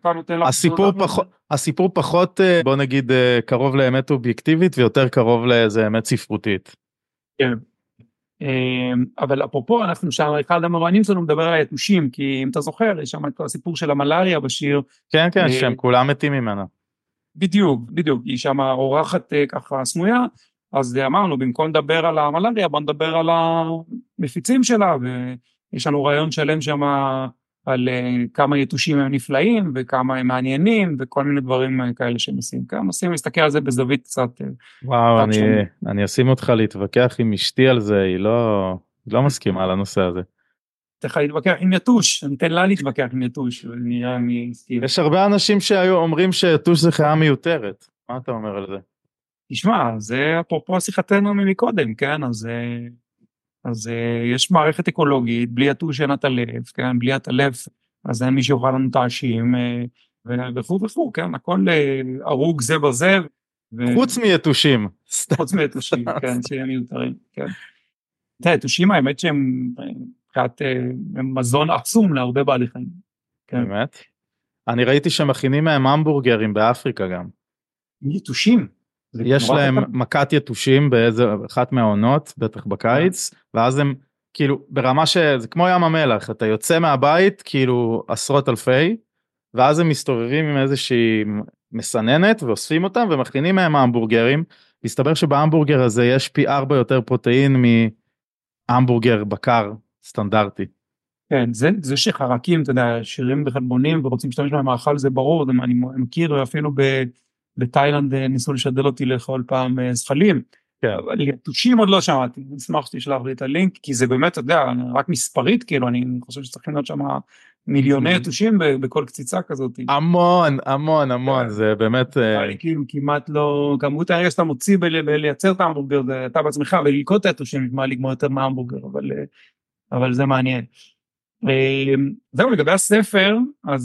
Speaker 1: הסיפור פחות, בוא נגיד, קרוב לאמת אובייקטיבית, ויותר קרוב לאיזה אמת ספרותית.
Speaker 3: כן. אבל אפרופו, אנחנו שם, אחד המרואיינים שלנו מדבר על היתושים, כי אם אתה זוכר, יש שם את הסיפור של המלאריה בשיר.
Speaker 1: כן, שהם כולם מתים ממנה.
Speaker 3: בדיוק, היא שם אורחת ככה סמויה, אז אמרנו, במקום לדבר על המלאריה, בוא נדבר על המפיצים שלה, יש לנו רעיון שלם שם על כמה יתושים הם נפלאים, וכמה הם מעניינים, וכל מיני דברים כאלה שהם עושים. מנסים להסתכל על זה בזווית קצת.
Speaker 1: וואו, אני אשים אותך להתווכח עם אשתי על זה, היא לא מסכימה על הנושא הזה.
Speaker 3: צריך להתווכח עם יתוש, אני אתן לה להתווכח עם יתוש.
Speaker 1: יש הרבה אנשים שהיו אומרים שיתוש זה חיה מיותרת, מה אתה אומר על זה?
Speaker 3: תשמע, זה אפרופו שיחתנו מקודם, כן, אז יש מערכת אקולוגית, בלי יתוש אין את הלב, כן, בלי את הלב, אז אין מי שיוכל לנו תעשים, וכו', כן, הכל ארוג זה בזה.
Speaker 1: חוץ מיתושים.
Speaker 3: חוץ מיתושים, כן, שהם מיותרים, כן. יתושים האמת שהם מזון עצום להרבה בעלי חיים.
Speaker 1: באמת? אני ראיתי שמכינים מהם המבורגרים באפריקה גם.
Speaker 3: יתושים?
Speaker 1: יש להם מכת יתושים באיזה אחת מהעונות, בטח בקיץ, ואז הם כאילו ברמה שזה כמו ים המלח, אתה יוצא מהבית כאילו עשרות אלפי, ואז הם מסתובבים עם איזושהי מסננת ואוספים אותם ומכינים מהם ההמבורגרים, מסתבר שבהמבורגר הזה יש פי 4 יותר פרוטאין מהמבורגר בקר סטנדרטי.
Speaker 3: כן, זה שחרקים, אתה יודע, שירים בחלבונים ורוצים להשתמש בהם מאכל, זה ברור, אני מכיר אפילו בתאילנד ניסו לשדל אותי לאכול פעם זחלים, אבל יתושים עוד לא שמעתי, אני אשמח שתשלח לי את הלינק, כי זה באמת, אתה יודע, רק מספרית, כאילו, אני חושב שצריכים להיות שם מיליוני יתושים בכל קציצה כזאת.
Speaker 1: המון, זה באמת...
Speaker 3: כאילו, כמעט לא, כמות הרגע שאתה מוציא בלייצר את ההמבורגר, אתה בעצמך, וללקוט את היתושים, נשמע לגמור יותר מההמבורגר, אבל זה מעניין. זהו, לגבי הספר,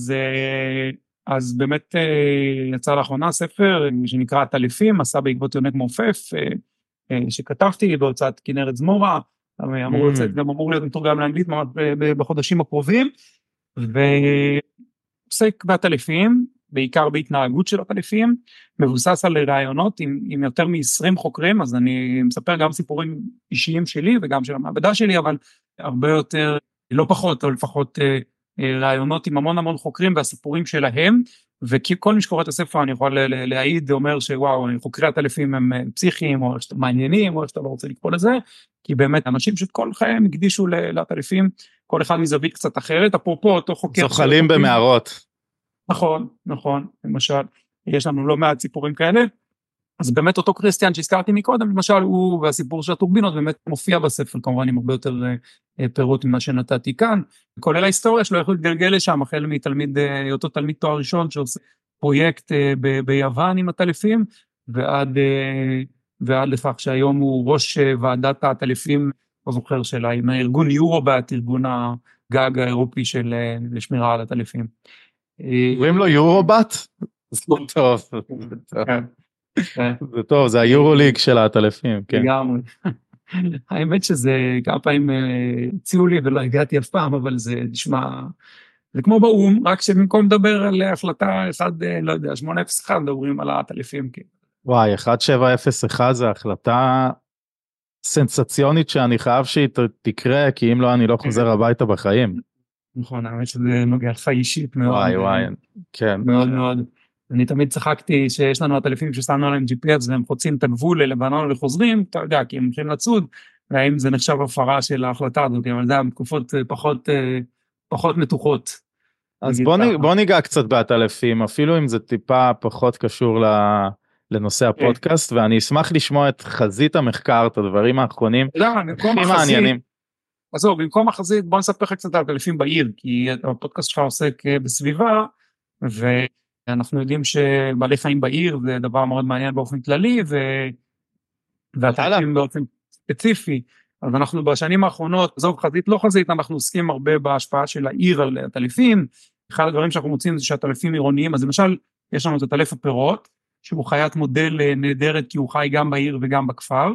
Speaker 3: אז באמת יצא לאחרונה ספר שנקרא הטלפים, מסע בעקבות יונק מעופף, שכתבתי בהוצאת כנרת זמורה, אמור להיות מתורגם לאנגלית בחודשים הקרובים, ועוסק בטלפים, בעיקר בהתנהגות של הטלפים, מבוסס על רעיונות עם יותר מ-20 חוקרים, אז אני מספר גם סיפורים אישיים שלי וגם של המעבדה שלי, אבל הרבה יותר, לא פחות, או לפחות רעיונות עם המון חוקרים והסיפורים שלהם, וכל מי שקורא את הספר אני יכול להעיד ואומר שוואו, חוקרי הטלפים הם פסיכיים, או שאתם מעניינים, או שאתה לא רוצה לקרוא לזה, כי באמת אנשים שכל חיים הקדישו לטלפים, כל אחד מזווית קצת אחרת, אפרופו אותו חוקר.
Speaker 1: זוחלים במערות.
Speaker 3: נכון, למשל, יש לנו לא מעט סיפורים כאלה, אז באמת אותו קריסטיאן שהזכרתי מקודם, למשל הוא והסיפור של הטורבינות באמת מופיע בספר, כמובן עם הרבה יותר פירוט ממה שנתתי כאן, כולל ההיסטוריה שלו, יכול להתגלגל לשם, החל מתלמיד, אותו תלמיד תואר ראשון שעושה פרויקט ביוון עם הטלפים, ועד לכך שהיום הוא ראש ועדת הטלפים, לא זוכר שלה, עם הארגון יורובט, ארגון הגג האירופי של שמירה על הטלפים.
Speaker 1: אומרים לו יורובט? זה טוב. זה טוב, זה היורוליג של העטלפים, כן.
Speaker 3: לגמרי. האמת שזה כמה פעמים הציעו לי ולא הגעתי אף פעם, אבל זה נשמע, זה כמו באום, רק שבמקום לדבר על החלטה 1, לא יודע, 801, מדברים על העטלפים.
Speaker 1: וואי, 1701 זה החלטה סנסציונית שאני חייב שהיא תקרה, כי אם לא, אני לא חוזר הביתה בחיים.
Speaker 3: נכון, האמת שזה נוגע לך אישית מאוד.
Speaker 1: וואי, וואי, כן.
Speaker 3: מאוד מאוד. אני תמיד צחקתי שיש לנו עטלפים ששמנו עליהם GPS והם חוצים את הגבול ללבנון וחוזרים, אתה יודע, כי הם הולכים לצוד, והאם זה נחשב הפרה של ההחלטה הזאת, אבל זה היה בתקופות פחות מתוחות.
Speaker 1: אז בוא ניגע קצת בעטלפים, אפילו אם זה טיפה פחות קשור לנושא הפודקאסט, ואני אשמח לשמוע את חזית המחקר, את הדברים האחרונים, הכי מעניינים.
Speaker 3: אז זהו, במקום החזית, בוא נספר לך קצת על עטלפים בעיר, כי הפודקאסט שלך עוסק בסביבה, ואנחנו יודעים שבעלי חיים בעיר זה דבר מאוד מעניין באופן כללי, ועטלפים באופן ספציפי. אז אנחנו בשנים האחרונות, עזוב חזית לא חזית, אנחנו עוסקים הרבה בהשפעה של העיר על עטלפים. אחד הדברים שאנחנו מוצאים זה שעטלפים עירוניים, אז למשל יש לנו את עטלף הפירות, שהוא חיית מודל נהדרת כי הוא חי גם בעיר וגם בכפר.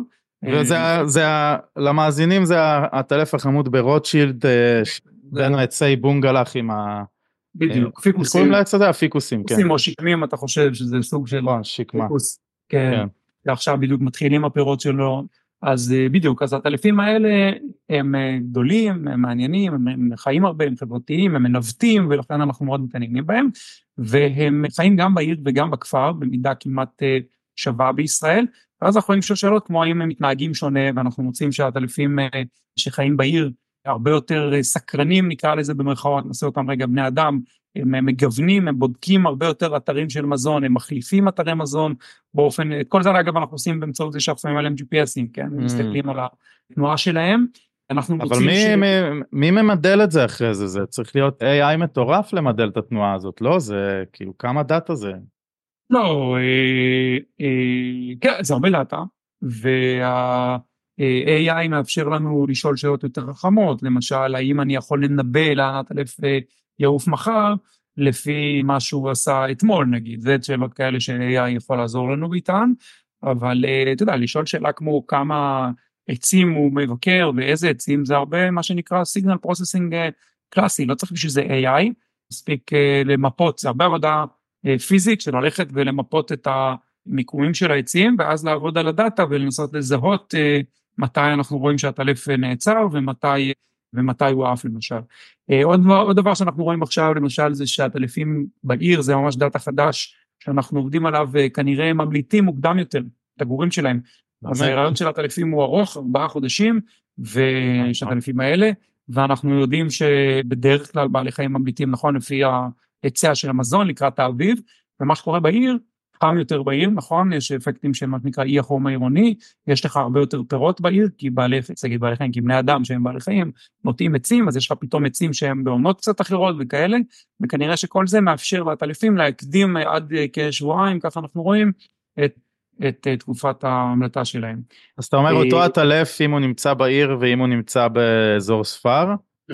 Speaker 1: למאזינים זה העטלף החמוד ברוטשילד, בין עצי בונגלח עם ה...
Speaker 3: בדיוק, פיקוסים.
Speaker 1: קוראים לעץ הזה הפיקוסים, כן.
Speaker 3: פיקוסים או שקמים, אתה חושב שזה סוג של פיקוס. כן, ועכשיו בדיוק מתחילים הפירות שלו, אז בדיוק, אז העטלפים האלה הם גדולים, הם מעניינים, הם חיים הרבה, הם חברתיים, הם מנווטים, ולכן אנחנו מאוד מתעניינים בהם, והם חיים גם בעיר וגם בכפר, במידה כמעט שווה בישראל, ואז אנחנו יכולים לשאול שאלות כמו האם הם מתנהגים שונה, ואנחנו מוצאים שהעטלפים שחיים בעיר, הרבה יותר סקרנים, נקרא לזה במרכאות, נעשה אותם רגע בני אדם, הם מגוונים, הם בודקים הרבה יותר אתרים של מזון, הם מחליפים אתרי מזון, באופן, כל זה אגב אנחנו עושים באמצעות זה שאנחנו שמים עליהם GPSים, כן? מסתכלים על התנועה שלהם, אנחנו מוצאים
Speaker 1: מי ממדל את זה אחרי זה? זה צריך להיות AI מטורף למדל את התנועה הזאת, לא? זה כאילו כמה דאטה זה?
Speaker 3: לא, כן, זה הרבה דאטה, AI מאפשר לנו לשאול שאלות יותר חכמות, למשל, האם אני יכול לנבא לאן העטלף יעוף מחר, לפי מה שהוא עשה אתמול נגיד, זה שאלות כאלה ש-AI יכול לעזור לנו איתן, אבל אתה יודע, לשאול שאלה כמו כמה עצים הוא מבקר, ואיזה עצים, זה הרבה מה שנקרא סיגנל פרוססינג קלאסי, לא צריך בשביל זה AI, מספיק למפות, זה הרבה עבודה פיזית של ללכת ולמפות את המיקומים של העצים, ואז לעבוד על הדאטה ולנסות לזהות מתי אנחנו רואים שהעטלף נעצר ומתי הוא עף למשל. עוד דבר שאנחנו רואים עכשיו למשל זה שהעטלפים בעיר זה ממש דאטה חדש שאנחנו עובדים עליו כנראה ממליטים מוקדם יותר את הגורים שלהם. אז הרעיון של העטלפים הוא ארוך 4 חודשים ושהעטלפים האלה, ואנחנו יודעים שבדרך כלל בעלי חיים ממליטים נכון לפי ההיצע של המזון לקראת האביב, ומה שקורה בעיר חם יותר בעיר, נכון? יש אפקטים של מה שנקרא אי החום העירוני, יש לך הרבה יותר פירות בעיר, כי בעלי חיים, כי בני אדם שהם בעלי חיים, נוטעים עצים, אז יש לך פתאום עצים שהם בעונות קצת אחרות וכאלה, וכנראה שכל זה מאפשר לעטלפים להקדים עד כשבועיים, ככה אנחנו רואים את תקופת ההמלטה שלהם.
Speaker 1: אז אתה אומר אותו עטלף, אם הוא נמצא בעיר ואם הוא נמצא באזור ספר,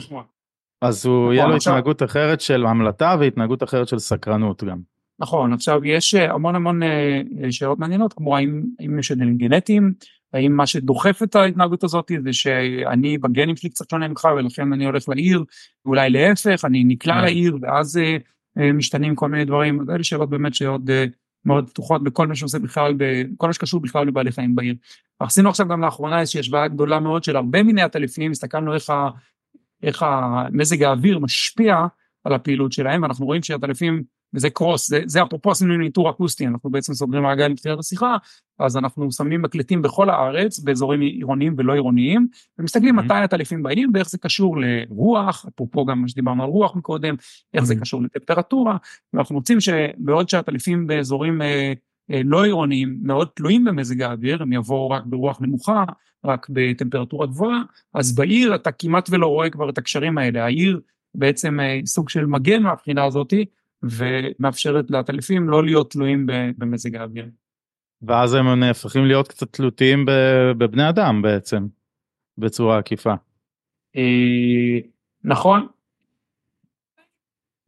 Speaker 1: אז הוא יהיה לו התנהגות אחרת של המלטה והתנהגות אחרת של סקרנות גם.
Speaker 3: נכון, עכשיו יש המון שאלות מעניינות, כמו האם יש הבדלים גנטיים, האם מה שדוחף את ההתנהגות הזאת זה שאני בגנים שלי קצת שונה ממך ולכן אני הולך לעיר, ואולי להפך, אני נקלע לעיר ואז משתנים כל מיני דברים, אלה שאלות באמת שעוד מאוד פתוחות בכל מה שעושה בכלל, כל מה שקשור בכלל לבעלי חיים בעיר. עשינו עכשיו גם לאחרונה איזושהי השוואה גדולה מאוד של הרבה מיני עטלפים, הסתכלנו איך המזג האוויר משפיע על הפעילות שלהם, ואנחנו רואים שהעטלפים וזה קרוס, זה אפרופו עשינו ניטור אקוסטי, אנחנו בעצם סוגרים מעגל בתחילת השיחה, אז אנחנו שמים מקלטים בכל הארץ, באזורים עירוניים ולא עירוניים, ומסתכלים מתי העטלפים בעיר, ואיך זה קשור לרוח, אפרופו גם מה שדיברנו על רוח מקודם, איך זה קשור לטמפרטורה, ואנחנו מוצאים שבעוד שהעטלפים באזורים לא עירוניים, מאוד תלויים במזג האוויר, הם יבואו רק ברוח נמוכה, רק בטמפרטורה גבוהה, אז בעיר אתה כמעט ולא רואה כבר את הקשרים האלה, העיר בעצם סוג של מגן מהבחינה הזאתי, ומאפשרת לעטלפים לא להיות תלויים במזג האוויר.
Speaker 1: ואז הם נהפכים להיות קצת תלותיים בבני אדם בעצם, בצורה עקיפה.
Speaker 3: נכון.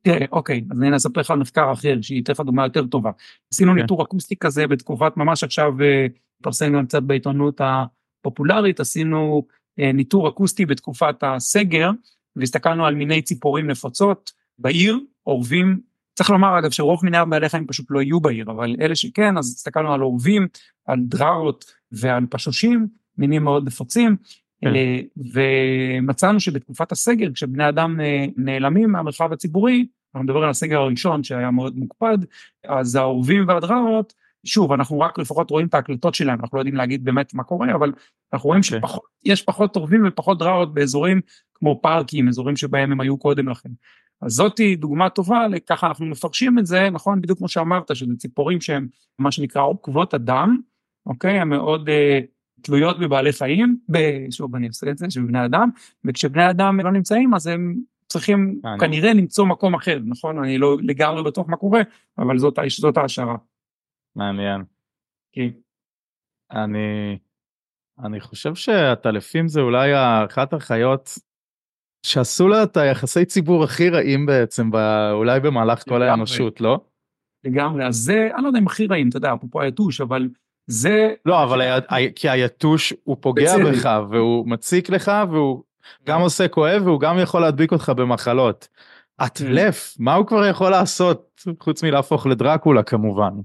Speaker 3: תראה, אוקיי, אז אני אספר לך על מחקר אחר, שייתן לך דוגמה יותר טובה. עשינו
Speaker 1: כן.
Speaker 3: ניטור אקוסטי כזה בתקופת ממש עכשיו, פרסמנו גם קצת בעיתונות הפופולרית, עשינו ניטור אקוסטי בתקופת הסגר, והסתכלנו על מיני ציפורים נפוצות בעיר, עורבים, צריך לומר אגב שרוב מיני בעלי חיים פשוט לא יהיו בעיר, אבל אלה שכן, אז הסתכלנו על עורבים, על דררות ועל פשושים, מינים מאוד נפוצים, ומצאנו שבתקופת הסגר, כשבני אדם נעלמים מהמרחב הציבורי, אנחנו מדברים על הסגר הראשון שהיה מאוד מוקפד, אז העורבים והדררות, שוב, אנחנו רק לפחות רואים את ההקלטות שלהם, אנחנו לא יודעים להגיד באמת מה קורה, אבל אנחנו רואים שיש פחות עורבים ופחות דררות באזורים כמו פארקים, אזורים שבהם הם היו קודם לכן. אז זאת היא דוגמה טובה, לככה אנחנו מפרשים את זה, נכון, בדיוק כמו שאמרת, שזה ציפורים שהם מה שנקרא עוקבות אדם, אוקיי, הם מאוד תלויות בבעלי חיים, שוב אני עושה את זה, שבבני אדם, וכשבני אדם לא נמצאים, אז הם צריכים כנראה למצוא מקום אחר, נכון? אני לא לגמרי בטוח מה קורה, אבל זאת ההשערה.
Speaker 1: מעניין.
Speaker 3: כן.
Speaker 1: אני חושב שהטלפים זה אולי אחת החיות שעשו לה את היחסי ציבור הכי רעים בעצם, אולי במהלך כל האנושות, לא?
Speaker 3: לגמרי, אז זה, אני לא יודע אם הכי רעים, אתה יודע, אפרופו היתוש, אבל זה...
Speaker 1: לא, אבל כי היתוש הוא פוגע בך, והוא מציק לך, והוא גם עושה כואב, והוא גם יכול להדביק אותך במחלות. הטלף, מה הוא כבר יכול לעשות, חוץ מלהפוך לדרקולה כמובן?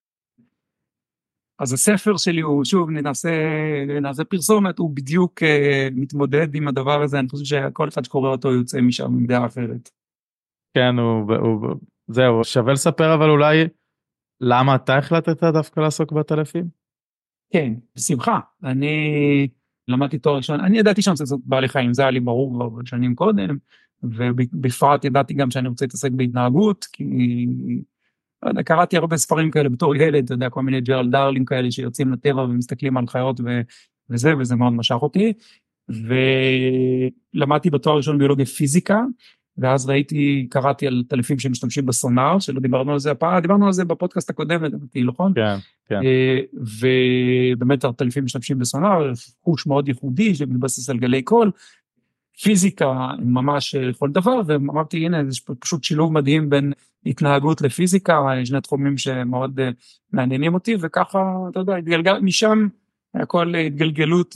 Speaker 3: אז הספר שלי הוא, שוב, נעשה פרסומת, הוא בדיוק מתמודד עם הדבר הזה, אני חושב שכל אחד שקורא אותו יוצא משם עם דעה אחרת.
Speaker 1: כן, זהו, שווה לספר, אבל אולי, למה אתה החלטת דווקא לעסוק בטלפים?
Speaker 3: כן, בשמחה. אני למדתי תואר ראשון, אני ידעתי שאני רוצה לעשות בעלי חיים, זה היה לי ברור כבר שנים קודם, ובפרט ידעתי גם שאני רוצה להתעסק בהתנהגות, כי קראתי הרבה ספרים כאלה בתור ילד, אתה יודע, כל מיני ג'רלד דרלין כאלה שיוצאים לטבע ומסתכלים על חיות וזה מאוד משך אותי, ולמדתי בתואר ראשון ביולוגיה פיזיקה, ואז קראתי על טלפים שמשתמשים בסונאר, שלא דיברנו על זה הפעם, דיברנו על זה בפודקאסט הקודם, לדעתי, נכון?
Speaker 1: כן, כן.
Speaker 3: ובאמת הטלפים משתמשים בסונאר, חוש מאוד ייחודי שמתבסס על גלי קול, פיזיקה ממש לכל דבר, ואמרתי הנה זה פשוט שילוב מדהים בין התנהגות לפיזיקה, שני תחומים שמאוד מעניינים אותי, וככה אתה יודע, משם הכל התגלגלות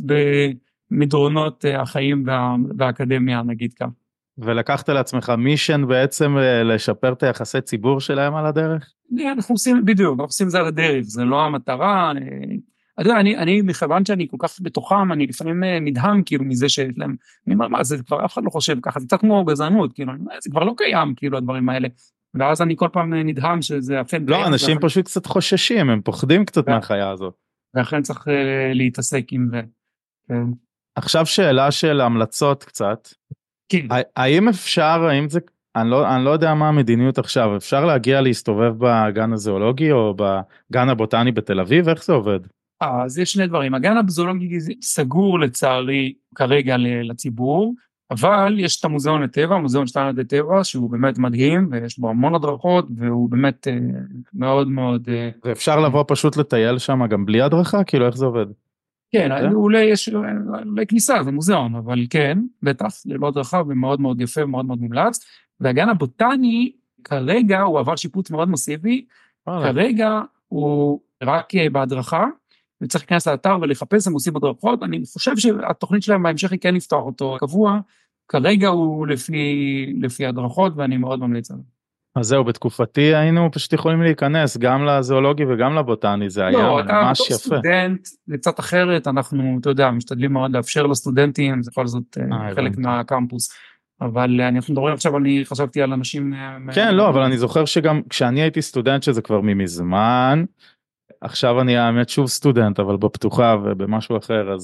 Speaker 3: במדרונות החיים והאקדמיה נגיד כך.
Speaker 1: ולקחת לעצמך מישן בעצם לשפר את היחסי ציבור שלהם על הדרך?
Speaker 3: אנחנו עושים, בדיוק, אנחנו עושים זה על הדרך, זה לא המטרה, אתה יודע, אני מכיוון שאני כל כך בתוכם, אני לפעמים נדהם כאילו מזה שיש להם, מה זה כבר אף אחד לא חושב ככה, זה קצת כמו גזענות, כאילו, זה כבר לא קיים כאילו הדברים האלה, ואז אני כל פעם נדהם שזה אכן...
Speaker 1: לא, אנשים פשוט קצת חוששים, הם פוחדים קצת מהחיה הזאת.
Speaker 3: ואכן צריך להתעסק עם זה.
Speaker 1: עכשיו שאלה של המלצות קצת,
Speaker 3: כן.
Speaker 1: האם אפשר, האם זה, אני לא יודע מה המדיניות עכשיו, אפשר להגיע להסתובב בגן הזואולוגי או בגן הבוטני בתל אביב, איך זה עובד?
Speaker 3: אז יש שני דברים, הגן הזואולוגי סגור לצערי כרגע לציבור, אבל יש את המוזיאון לטבע, המוזיאון שלנו לטבע, שהוא באמת מדהים, ויש בו המון הדרכות, והוא באמת מאוד מאוד...
Speaker 1: ואפשר לבוא פשוט לטייל שם גם בלי הדרכה? כאילו איך זה עובד?
Speaker 3: כן, אולי יש כניסה, זה מוזיאון, אבל כן, בטח, ללא הדרכה, ומאוד מאוד יפה, ומאוד מאוד מומלץ, והגן הבוטני, כרגע הוא עבר שיפוץ מאוד מסיבי, כרגע הוא רק בהדרכה, וצריך להיכנס לאתר ולחפש, הם עושים הדרכות, אני חושב שהתוכנית שלהם בהמשך היא כן לפתוח אותו קבוע, כרגע הוא לפי הדרכות, ואני מאוד ממליץ עליו.
Speaker 1: אז זהו, בתקופתי היינו פשוט יכולים להיכנס גם לזואולוגי וגם לבוטני, זה היה ממש יפה.
Speaker 3: סטודנט, זה קצת אחרת, אנחנו, אתה יודע, משתדלים מאוד לאפשר לסטודנטים, זה כל זאת חלק מהקמפוס, אבל אנחנו מדברים עכשיו, אני חשבתי על אנשים...
Speaker 1: כן, לא, אבל אני זוכר שגם כשאני הייתי סטודנט, שזה כבר ממזמן, עכשיו אני האמת שוב סטודנט, אבל בפתוחה ובמשהו אחר,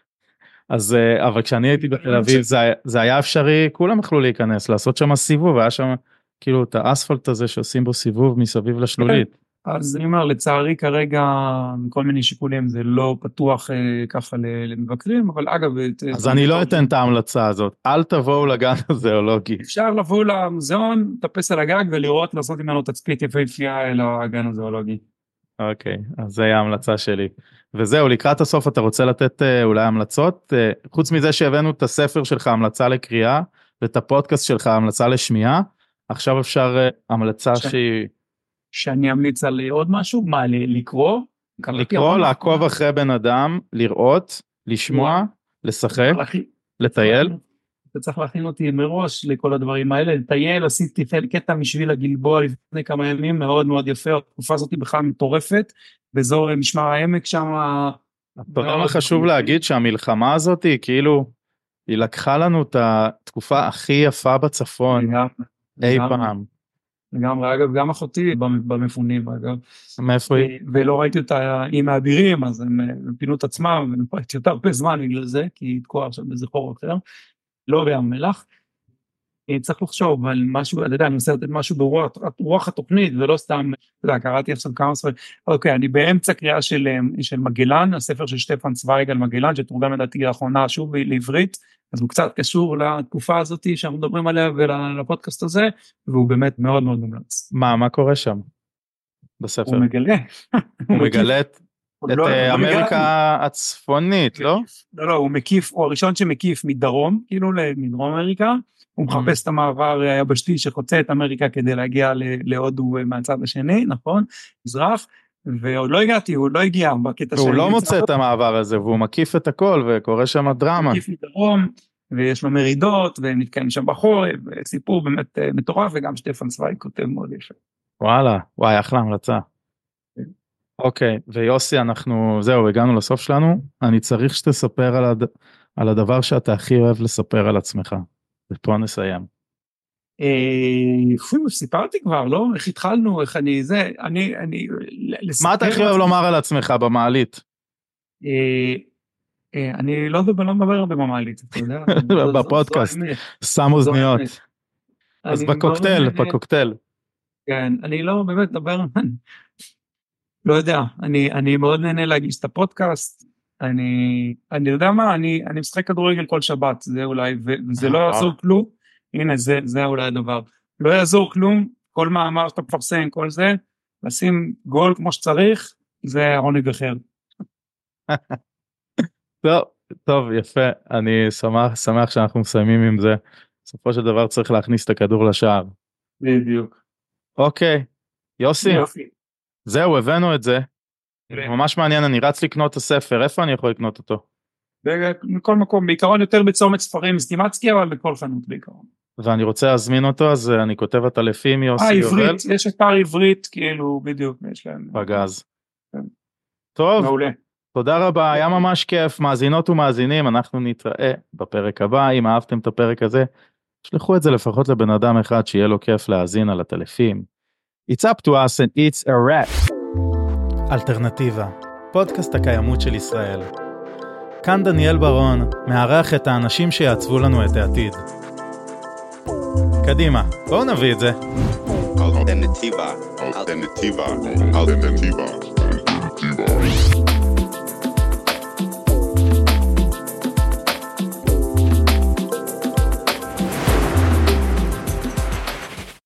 Speaker 1: אז אבל כשאני הייתי בתל אביב, זה היה אפשרי, כולם יכלו להיכנס, לעשות שם סיבוב, היה שם כאילו את האספלט הזה שעושים בו סיבוב מסביב לשלולית.
Speaker 3: אז אני אומר, לצערי כרגע, כל מיני שיקולים, זה לא פתוח ככה למבקרים, אבל אגב...
Speaker 1: אז אני לא אתן את ההמלצה הזאת, אל תבואו לגן הזואולוגי.
Speaker 3: אפשר לבוא למוזיאון, לטפס על הגג ולראות, לעשות ממנו תצפית יפהפייה אל הגן הזואולוגי.
Speaker 1: אוקיי, אז זה היה ההמלצה שלי. וזהו, לקראת הסוף אתה רוצה לתת אולי המלצות? חוץ מזה שהבאנו את הספר שלך, המלצה לקריאה, ואת הפודקאסט שלך, המלצה לשמיעה, עכשיו אפשר המלצה
Speaker 3: שאני אמליץ על עוד משהו, מה, לקרוא?
Speaker 1: לקרוא, לעקוב אחרי בן אדם, לראות, לשמוע, לשחק, לטייל.
Speaker 3: אתה צריך להכין אותי מראש לכל הדברים האלה, לטייל, עשיתי קטע משביל הגלבוע לפני כמה ימים, מאוד מאוד יפה, התקופה הזאת בכלל מטורפת, באזור משמר העמק שם.
Speaker 1: חשוב להגיד שהמלחמה הזאת היא כאילו, היא לקחה לנו את התקופה הכי יפה בצפון, אי פעם.
Speaker 3: לגמרי, אגב, גם אחותי במפונים, אגב.
Speaker 1: מאיפה היא?
Speaker 3: ולא ראיתי אותה עם האבירים, אז הם פינו את עצמם, ולא ראיתי אותה הרבה זמן בגלל זה, כי היא תקועה עכשיו באיזה חור אחר, לא בים מלח. צריך לחשוב על משהו, אתה יודע, אני מנסה לתת משהו ברוח התוכנית, ולא סתם, אתה יודע, קראתי עכשיו כמה ספרים, אוקיי, אני באמצע קריאה של מגלן, הספר של שטפן צוויג על מגלן, שתורגם לדעתי לאחרונה שוב לעברית, אז הוא קצת קשור לתקופה הזאת שאנחנו מדברים עליה ולפודקאסט הזה, והוא באמת מאוד מאוד מומלץ.
Speaker 1: מה קורה שם בספר?
Speaker 3: הוא מגלה.
Speaker 1: הוא מגלה את אמריקה הצפונית, לא?
Speaker 3: לא, הוא מקיף, הוא הראשון שמקיף מדרום, כאילו מדרום אמריקה, הוא מחפש את המעבר היבשתי שחוצה את אמריקה כדי להגיע להודו מהצד השני, נכון? מזרח, ועוד לא הגעתי, הוא לא הגיע בקטע
Speaker 1: הוא לא מוצא את המעבר הזה, והוא מקיף את הכל, וקורא שם דרמה.
Speaker 3: הוא מקיף מדרום, ויש לו מרידות, ונתקיים שם בחורף, סיפור באמת מטורף, וגם שטפן צוויג כותב מאוד יפה.
Speaker 1: וואלה, וואי, אחלה המלצה. אוקיי, ויוסי, זהו, הגענו לסוף שלנו, אני צריך שתספר על הדבר שאתה הכי אוהב לספר על עצמך, ופה נסיים.
Speaker 3: סיפרתי כבר, לא? איך התחלנו, איך אני,
Speaker 1: מה אתה הכי אוהב לומר על עצמך במעלית?
Speaker 3: אני לא מדבר הרבה במעלית, אתה יודע.
Speaker 1: בפודקאסט, שם אוזניות. אז בקוקטייל.
Speaker 3: כן, אני לא באמת מדבר, לא יודע, אני מאוד נהנה להגיש את הפודקאסט, אני יודע מה, אני משחק כדורגל כל שבת, זה אולי, וזה לא יעזור כלום, הנה זה אולי הדבר, לא יעזור כלום, כל מאמר שאתה מפרסם, כל זה, לשים גול כמו שצריך, זה עונג אחר.
Speaker 1: טוב, יפה, אני שמח שאנחנו מסיימים עם זה, בסופו של דבר צריך להכניס את הכדור לשער.
Speaker 3: בדיוק.
Speaker 1: אוקיי, יוסי. זהו, הבאנו את זה, ממש מעניין, אני רץ לקנות את הספר, איפה אני יכול לקנות אותו?
Speaker 3: בכל מקום, בעיקרון יותר בצומת ספרים, סטימצקי, אבל בכל חנות בעיקרון.
Speaker 1: ואני רוצה להזמין אותו, אז אני כותב עטלפים, יוסי יובל.
Speaker 3: עברית, יש אתר עברית, כאילו, בדיוק, יש להם.
Speaker 1: פגז. טוב, מעולה. תודה רבה, היה ממש כיף, מאזינות ומאזינים, אנחנו נתראה בפרק הבא, אם אהבתם את הפרק הזה, שלחו את זה לפחות לבן אדם אחד, שיהיה לו כיף להאזין על הטלפים. It's up to us and it's a wrap. אלטרנטיבה, פודקאסט הקיימות של ישראל. כאן דניאל ברון, מארח את האנשים שיעצבו לנו את העתיד. קדימה, בואו נביא את זה.
Speaker 2: אלטרנטיבה.